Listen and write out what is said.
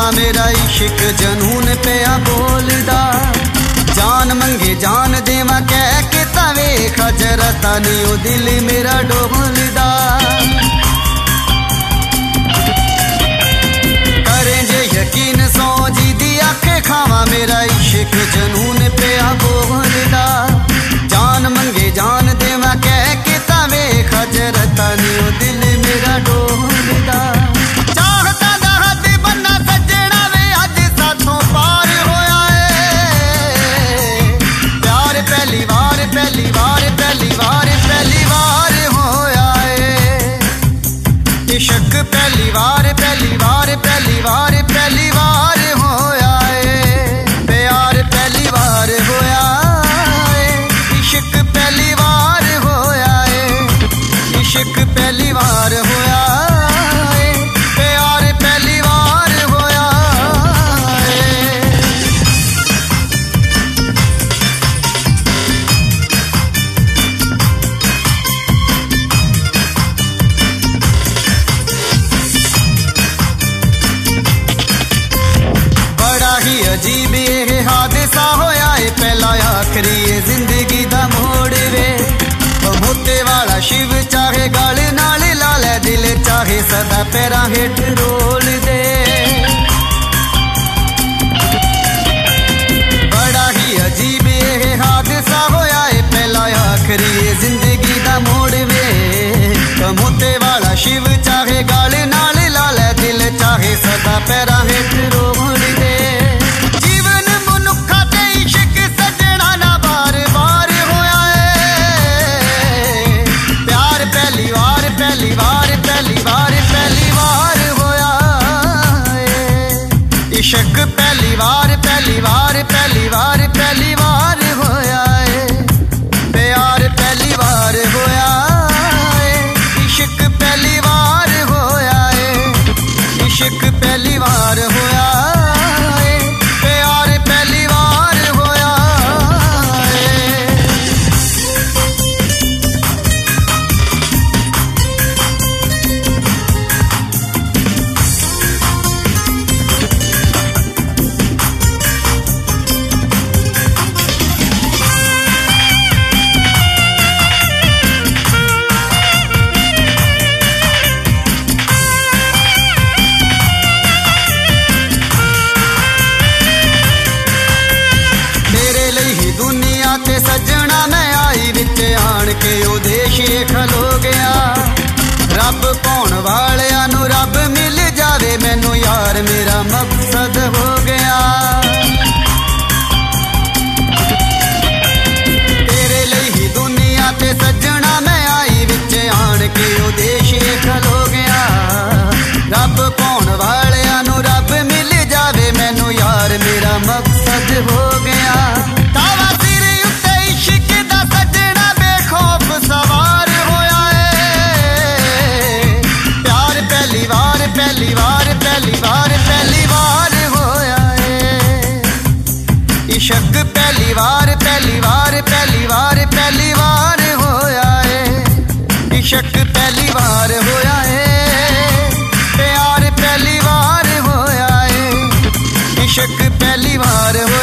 खावा मेरा इश्क जनून पिया बोलदा। जान मंगे जान देवा कह के तवे खजरता नहीं ओ दिल मेरा डोलदा। करें जे यकीन सो जी दी अख खावा मेरा इश्क जनून पिया बोलदा। जान मंगे जान देवा कह के तवे खजरता नहीं ओ दिल मेरा डोलदा। इश्क पहली बार पहली बार पहली बार पहली बार होया है। प्यार पहली बार होया है। इश्क पहली बार होया है। इश्क पहली बार होया है। प्यार पहली बार होया है। अजीब ये हादसा होया है पहला आखिरी जिंदगी दा मोड़ वे। मोते वाला शिव चाहे गल नाल ला ले दिल चाहे सदा पैरा हेठ रोल दे। बड़ा ही अजीब ये हादसा होया है पहला आखिरी जिंदगी दा मोड़ वे। मोते वाला शिव चाहे गल नाल ला ले दिल चाहे सदा पैरा हेठ रोल दे। इश्क पहली बार पहली बार पहली बार पहली बार होया है। प्यार पहली बार होया है। इश्क पहली बार होया है। इश्क पहली बार होया है। प्यार पहली बार होया है। ते सजना मैं आई विच आन के ओ देश खलो गया। रब पाउण वालियां नूं रब मिल जावे मैनू यार मेरा मकसद हो गया। तेरे लिए ही दुनिया ते सजना मैं आई विच आन के ओ देश खलो गया। रब पाउण वालियां नूं रब मिल जावे मैनू यार मेरा मकसद हो गया। सवार होया है। प्यार पहली बार पहली बार पहली बार पहली बार होया है। इश्क पहली बार पहली बार पहली बार पहली बार होया है। इश्क पहली बार होया है। प्यार पहली बार होया है। इश्क पहली बार होया